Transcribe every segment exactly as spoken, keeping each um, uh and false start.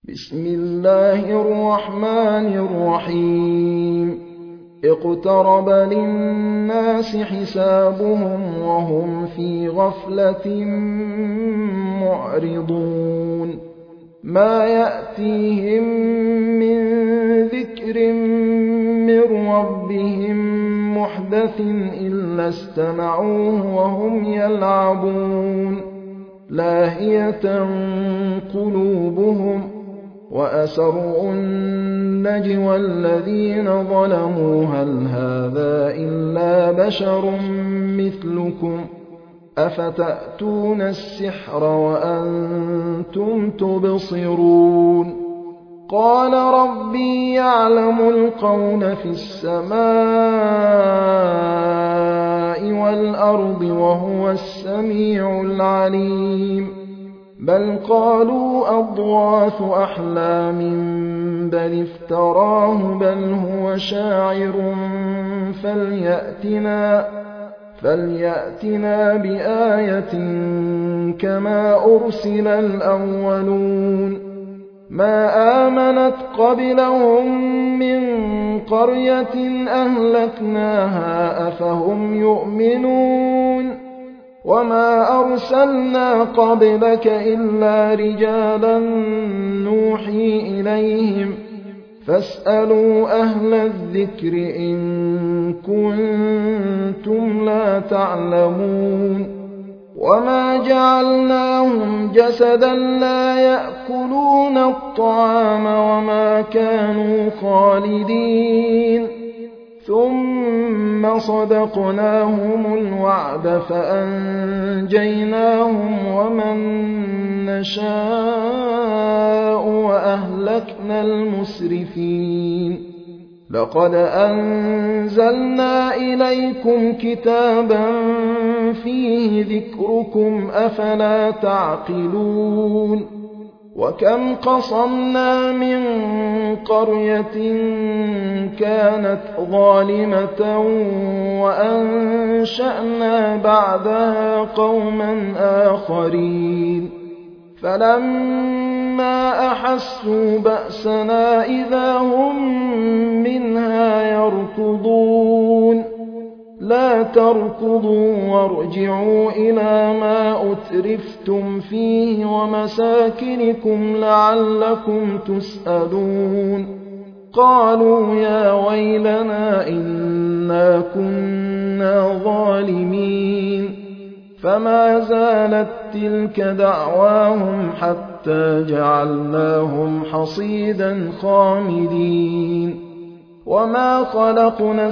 بسم الله الرحمن الرحيم اقترب للناس حسابهم وهم في غفلة معرضون ما يأتيهم من ذكر من ربهم محدث إلا استمعوه وهم يلعبون لاهية قلوبهم وأسروا النجوى الذين ظلموا هل هذا إلا بشر مثلكم أفتأتون السحر وأنتم تبصرون قال ربي يعلم القول في السماء والأرض وهو السميع العليم بل قالوا أضغاث أحلام بل افتراه بل هو شاعر فليأتنا, فليأتنا بآية كما أرسل الأولون ما آمنت قبلهم من قرية أهلكناها أفهم يؤمنون وما أرسلنا قبلك إلا رجالا نوحي إليهم فاسألوا أهل الذكر إن كنتم لا تعلمون وما جعلناهم جسدا لا يأكلون الطعام وما كانوا خالدين ثم صدقناهم الوعد فأنجيناهم ومن نشاء وأهلكنا المسرفين لقد أنزلنا إليكم كتابا فيه ذكركم أفلا تعقلون وكم قصمنا من قرية كانت ظالمة وأنشأنا بعدها قوما آخرين فلما أحسوا بأسنا إذا هم منها يركضون لا تركضوا وارجعوا إلى ما أترفتم فيه ومساكنكم لعلكم تسألون قالوا يا ويلنا إنا كنا ظالمين فما زالت تلك دعواهم حتى جعلناهم حصيدا خامدين وما خلقنا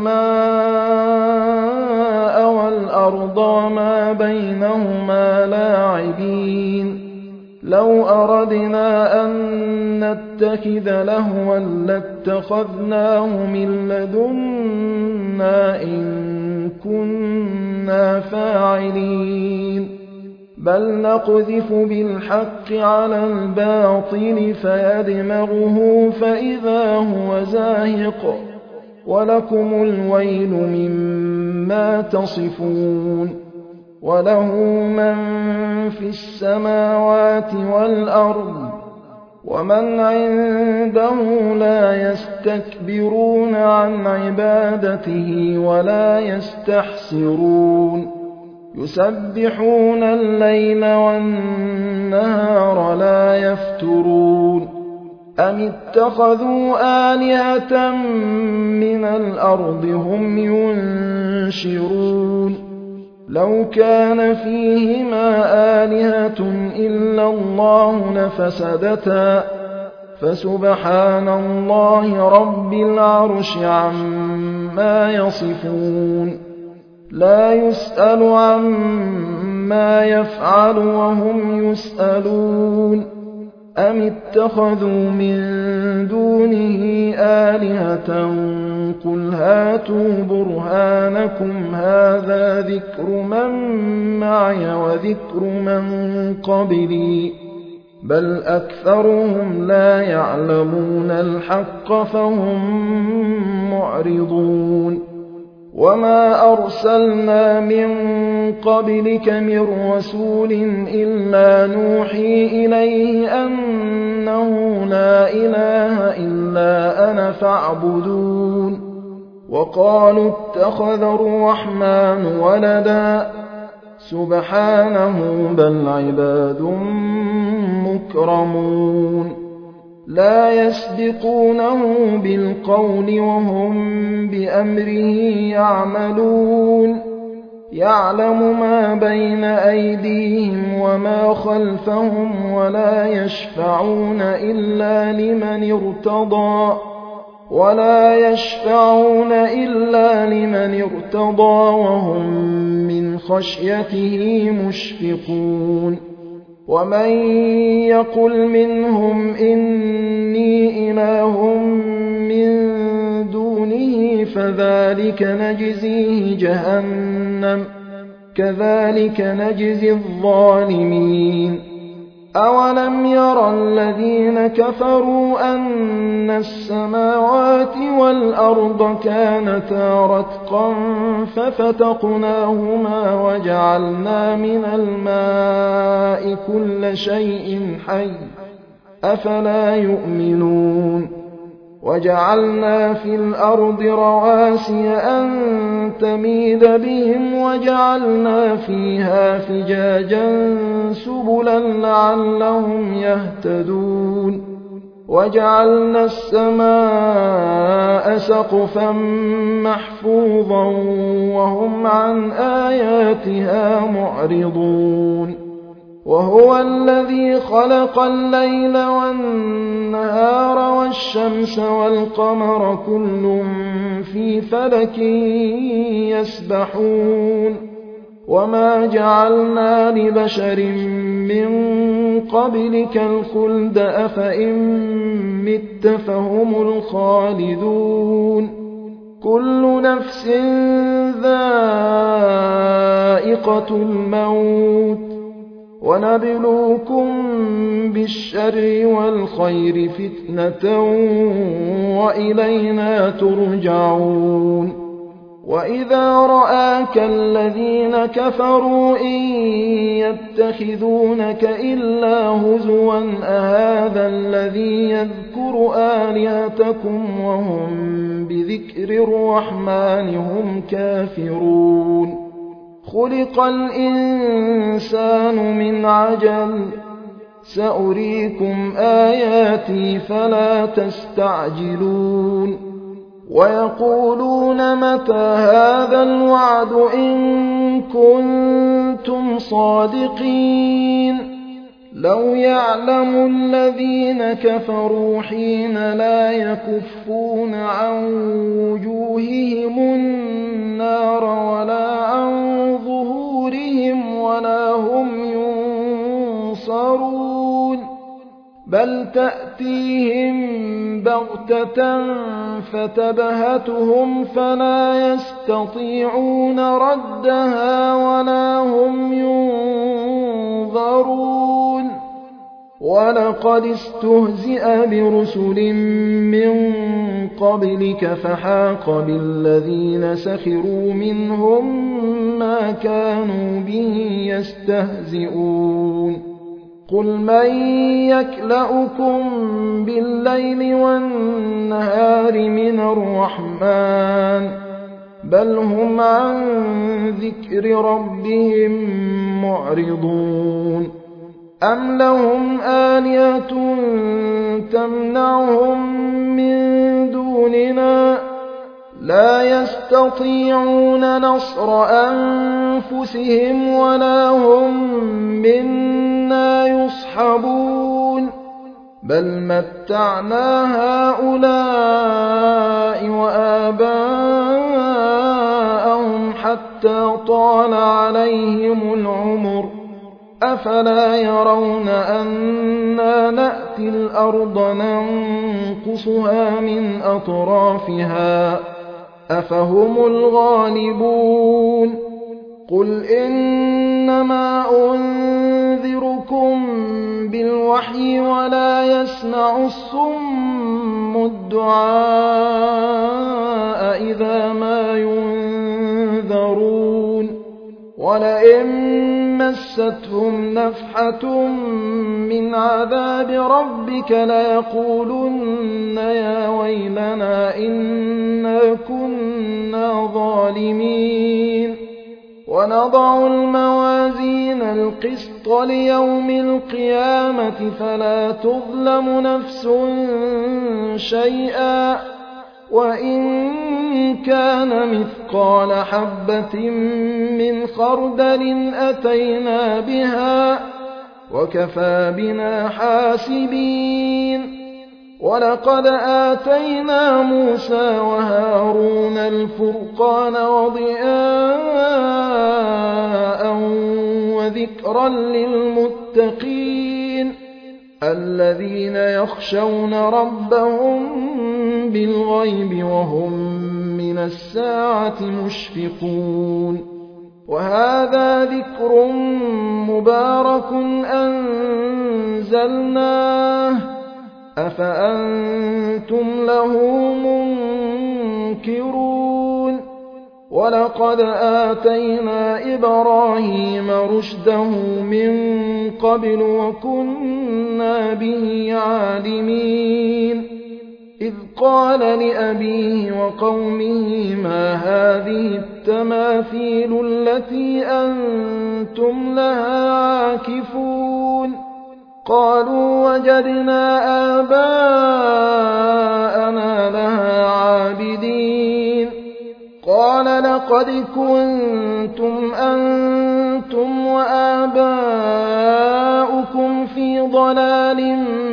السماء والأرض وما بينهما لاعبين لو أردنا أن نتخذ لهوا لاتخذناه من لدنا إن كنا فاعلين بل نقذف بالحق على الباطل فيدمغه فإذا هو زاهق ولكم الويل مما تصفون وله من في السماوات والأرض ومن عنده لا يستكبرون عن عبادته ولا يستحسرون يسبحون الليل والنهار لا يفترون أم اتخذوا آلهة من الأرض هم ينشرون لو كان فيهما آلهة إلا الله لفسدتا فسبحان الله رب العرش عما يصفون لا يسأل عما يفعل وهم يسألون أم اتخذوا من دونه آلهة قل هاتوا برهانكم هذا ذكر من معي وذكر من قبلي بل أكثرهم لا يعلمون الحق فهم معرضون وما أرسلنا من قبلك من رسول إلا نوحي إليه أنه إله إلا أنا فاعبدون وقالوا اتخذ الرحمن ولدا سبحانه بل عباد مكرمون لا يسبقونه بالقول وهم بأمره يعملون يعلم ما بين أيديهم وما خلفهم ولا يشفعون إلا لمن ارتضى ولا يشفعون إلا لمن ارتضى وهم من خشيته مشفقون ومن يقل منهم إني إله من دونه فذلك نجزيه جهنم كذلك نجزي الظالمين أولم يرى الذين كفروا أن السماوات والأرض كانتا رتقا ففتقناهما وجعلنا من الماء كل شيء حي أفلا يؤمنون وجعلنا في الأرض رواسي أن تميد بهم وجعلنا فيها فجاجا سبلا لعلهم يهتدون وجعلنا السماء سقفا محفوظا وهم عن آياتها معرضون وهو الذي خلق الليل والنهار والشمس والقمر كل في فلك يسبحون وما جعلنا لبشر من قبلك الخلد أفإن مت فهم الخالدون كل نفس ذائقة الموت ونبلوكم بالشر والخير فتنة وإلينا ترجعون وإذا رآك الذين كفروا إن يتخذونك إلا هزوا أهذا الذي يذكر آلهتكم وهم بذكر الرحمن هم كافرون خلق الإنسان من عجل سأريكم آياتي فلا تستعجلون ويقولون متى هذا الوعد إن كنتم صادقين لو يعلم الذين كفروا حين لا يكفون عن وجوههم النار ولا عن ظهورهم ولا هم ينصرون بل تأتيهم بغتة فتبهتهم فلا يستطيعون ردها ولا هم ينظرون ولقد استهزئ برسل من قبلك فحاق بالذين سخروا منهم ما كانوا به يستهزئون قل من يكلؤكم بالليل والنهار من الرحمن بل هم عن ذكر ربهم معرضون أم لهم آلهة تمنعهم من دوننا لا يستطيعون نصر أنفسهم ولا هم منا يصحبون بل متعنا هؤلاء وآباءهم حتى طال عليهم العمر أفلا يرون أنا نأتي الأرض ننقصها من أطرافها أفهم الغالبون قل إنما أنذركم بالوحي ولا يسمع الصم الدعاء إذا ما ينذرون ولئن مستهم نفحة من عذاب ربك ليقولن يا ويلنا إنا كنا ظالمين ونضع الموازين القسط ليوم القيامة فلا تظلم نفس شيئا وإن كان مثقال حبة من خردل أتينا بها وكفى بنا حاسبين ولقد آتينا موسى وهارون الفرقان وضياء وذكرا للمتقين الذين يخشون ربهم بالغيب وهم من الساعة مشفقون وهذا ذكر مبارك أنزلناه أفأنتم له منكرون ولقد آتينا إبراهيم رشده من قبل وكنا به عالمين إذ قال لأبيه وقومه ما هذه التماثيل التي أنتم لها عاكفون قالوا وجدنا آباءنا لها عابدين قال لقد كنتم أنتم وآباؤكم في ضلال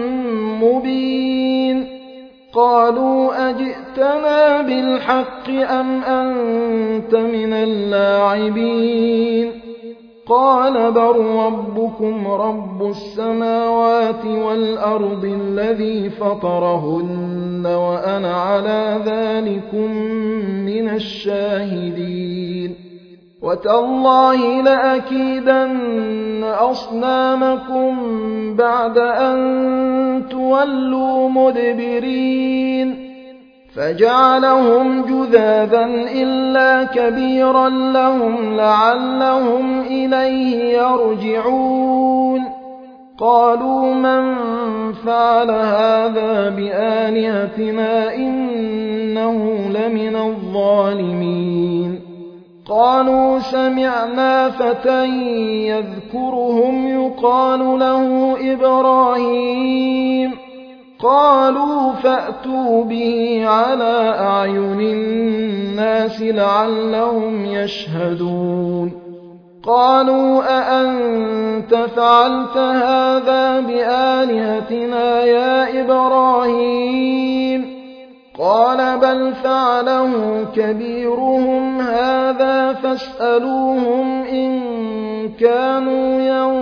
مبين قالوا أجئتنا بالحق أم أنت من اللاعبين قال بل ربكم رب السماوات والأرض الذي فطرهن وأنا على ذلكم من الشاهدين وتالله لأكيدن أصنامكم بعد أن تولوا مدبرين فجعلهم جذاذا إلا كبيرا لهم لعلهم إليه يرجعون قالوا من فعل هذا بآلهتنا إنه لمن الظالمين قالوا سمعنا فتى يذكرهم يقال له إبراهيم قالوا فأتوا به على أعين الناس لعلهم يشهدون قالوا أأنت فعلت هذا بآلهتنا يا إبراهيم قال بل فعله كبيرهم هذا فاسألوهم إن كانوا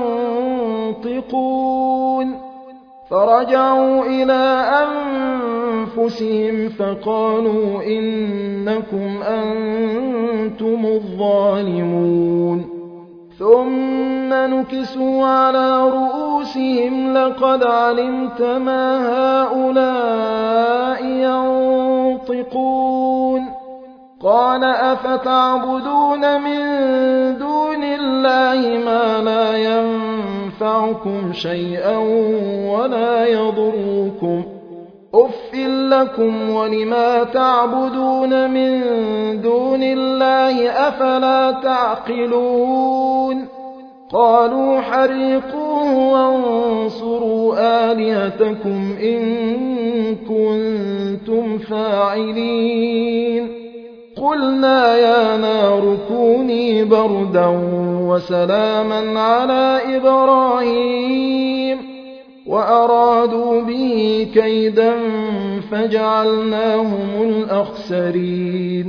ينطقون فرجعوا إلى أنفسهم فقالوا إنكم أنتم الظالمون ثم نكسوا على رؤوسهم لقد علمت ما هؤلاء ينطقون قال أفتعبدون من دون الله ما لا ينفعكم شيئا ولا يضركم أف لكم ولما تعبدون من دون الله أفلا تعقلون قالوا حرقوه وانصروا آلهتكم إن كنتم فاعلين قلنا يا نار كوني بردا وسلاما على إبراهيم وأرادوا به كيدا فجعلناهم الأخسرين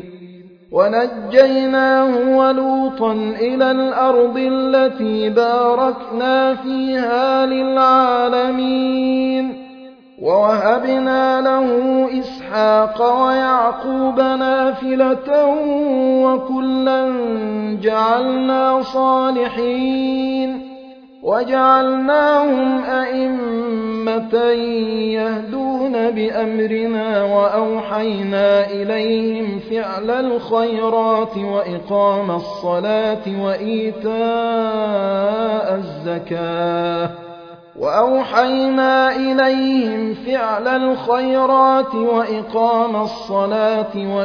ونجيناه ولوطا إلى الأرض التي باركنا فيها للعالمين ووهبنا له إسحاق ويعقوب نافلة وكلا جعلنا صالحين وجعلناهم أئمة يهدون بأمرنا وأوحينا إليهم فعل الخيرات وإقام الصلاة وإيتاء الزكاة وأوحينا إليهم فعل الخيرات وإقام الصلاة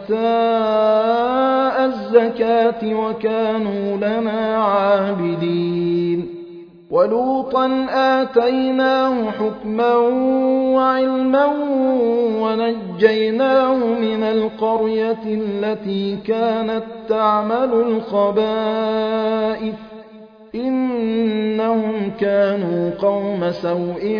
وإيتاء الزكاة وكانوا لنا عابدين ولوطا آتيناه حكما وعلما ونجيناه من القرية التي كانت تعمل الخبائث إنهم كانوا قوم سوء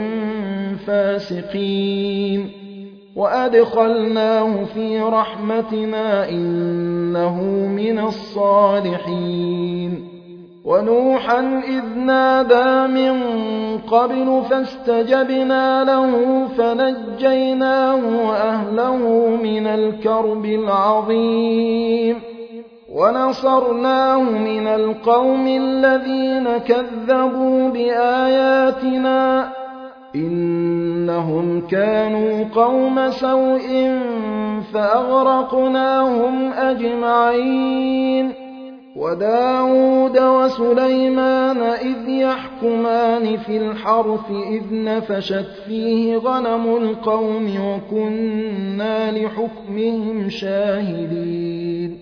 فاسقين وأدخلناه في رحمتنا إنه من الصالحين ونوحا إذ نادى من قبل فاستجبنا له فنجيناه وأهله من الكرب العظيم ونصرناه من القوم الذين كذبوا بآياتنا إنهم كانوا قوم سوء فأغرقناهم أجمعين وداود وسليمان إذ يحكمان في الحرث إذ نفشت فيه غنم القوم وكنا لحكمهم شاهدين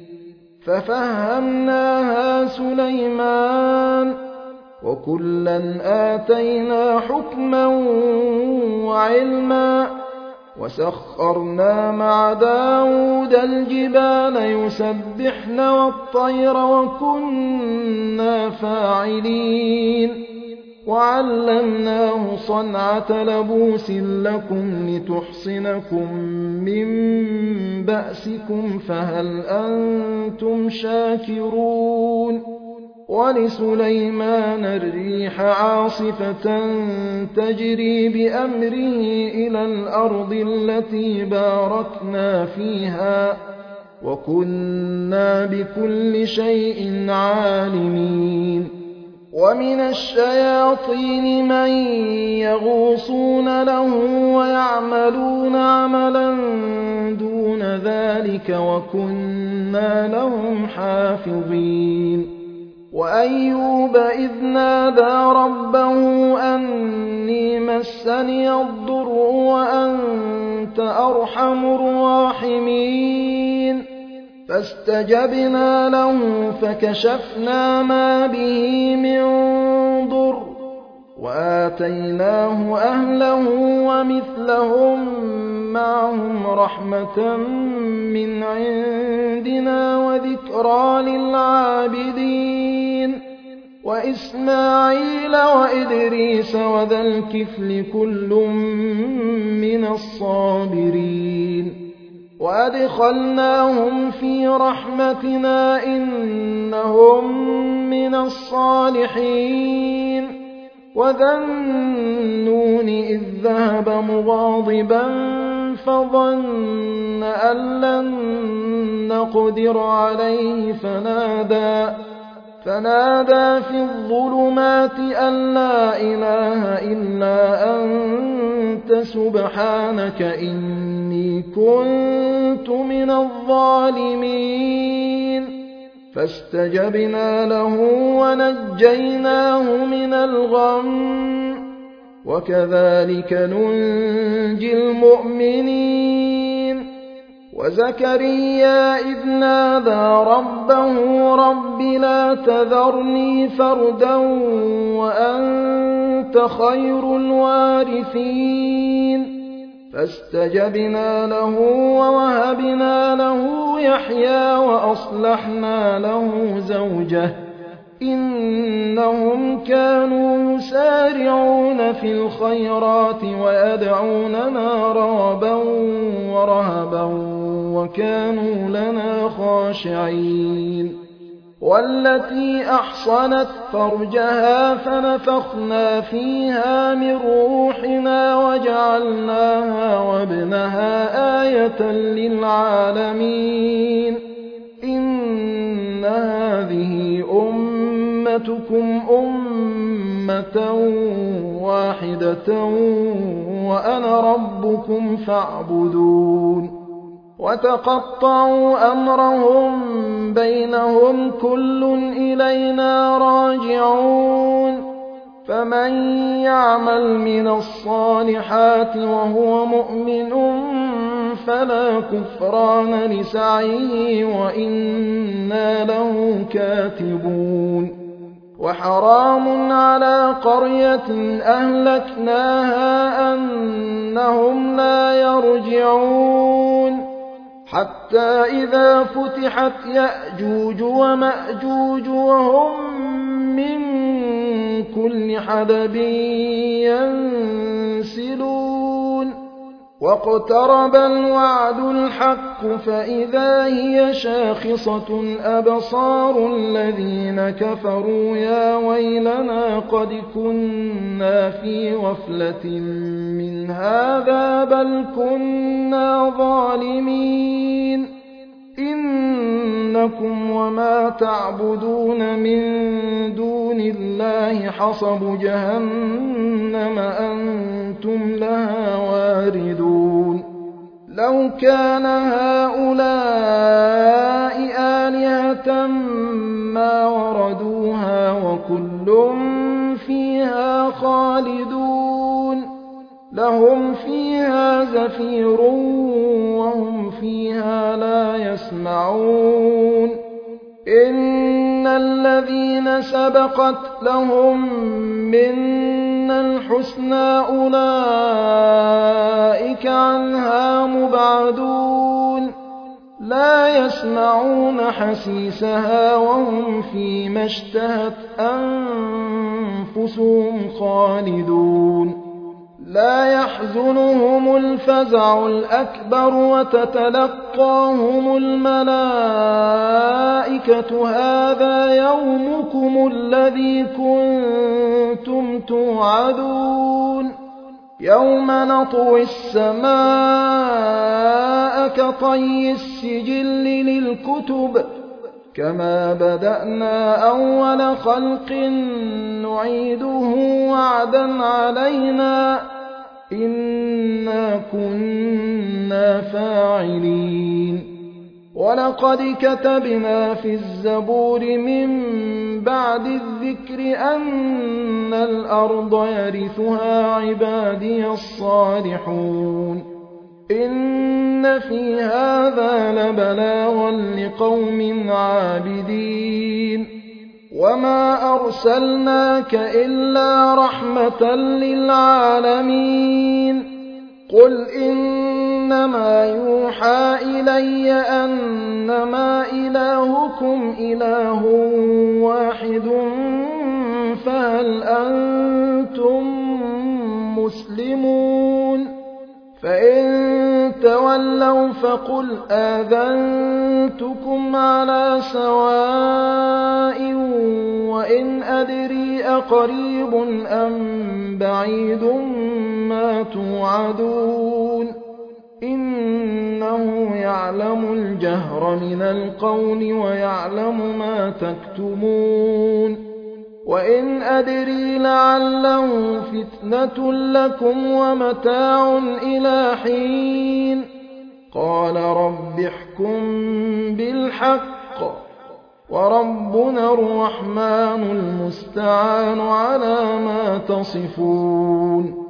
ففهمناها سليمان وكلا آتينا حكما وعلما وسخرنا مع داود الجبال يسبحن والطير وكنا فاعلين وعلمناه صنعة لبوس لكم لتحصنكم من بأسكم فهل أنتم شاكرون ولسليمان الريح عاصفة تجري بأمره إلى الأرض التي باركنا فيها وكنا بكل شيء عالمين ومن الشياطين من يغوصون له ويعملون عملا دون ذلك وكنا لهم حافظين وأيوب إذ نادى ربه أني مسني الضر وأنت أرحم الراحمين فاستجبنا له فكشفنا ما به من ضر وآتيناه أهله ومثلهم معهم رحمة من عندنا وذكرى للعابدين وإسماعيل وإدريس وذا الكفل كل من الصابرين وأدخلناهم في رحمتنا إنهم من الصالحين وذا النون إذ ذهب مغاضبا فظن أن لن نقدر عليه فنادى فنادى في الظلمات أن لا إله إلا أنت سبحانك إني كنت من الظالمين فاستجبنا له ونجيناه من الغم وكذلك ننجي المؤمنين وزكريا إذ نادى ربه رب لا تذرني فردا وأنت خير الوارثين فاستجبنا له ووهبنا له يحيى وأصلحنا له زوجه إنهم كانوا يسارعون في الخيرات ويدعوننا رغبا ورهبا وكانوا لنا خاشعين والتي أحصنت فرجها فنفخنا فيها من روحنا وجعلناها وابنها آية للعالمين إن هذه أمتكم أمة كلمة واحدة وأنا ربكم فاعبدون وتقطعوا أمرهم بينهم كل إلينا راجعون فمن يعمل من الصالحات وهو مؤمن فلا كفران لسعيه وإنا له كاتبون وحرام على قرية أهلكناها أنهم لا يرجعون حتى إذا فتحت يأجوج ومأجوج وهم من كل حدب ينسلون واقترب الوعد الحق فإذا هي شاخصة أبصار الذين كفروا يا ويلنا قد كنا في غفلة من هذا بل كنا ظالمين إنكم وما تعبدون من دون الله حصب جهنم أنتم لها واردون لو كان هؤلاء آلهة ما وردوها وكل فيها خالدون لهم فيها زفير وهم فيها لا يسمعون إن الذين سبقت لهم منا الحسنى أولئك عنها مبعدون لا يسمعون حسيسها وهم فيما اشتهت أنفسهم خالدون لا يحزنهم الفزع الأكبر وتتلقاهم الملائكة هذا يومكم الذي كنتم توعدون يوم نطوي السماء كطي السجل للكتب كما بدأنا أول خلق نعيده وعدا علينا إنا كنا فاعلين ولقد كتبنا في الزبور من بعد الذكر أن الأرض يرثها عبادي الصالحون إن في هذا لبلاغا لقوم عابدين وما أرسلناك إلا رحمة للعالمين قل إنما يوحى إلي أنما إلهكم إله واحد فهل أنتم مسلمون فإن تولوا فقل آذنتكم على سواء وإن أدري أقريب أم بعيد ما توعدون إنه يعلم الجهر من القول ويعلم ما تكتمون وإن أدري لعله فتنة لكم ومتاع إلى حين قال رب احكم بالحق وربنا الرحمن المستعان على ما تصفون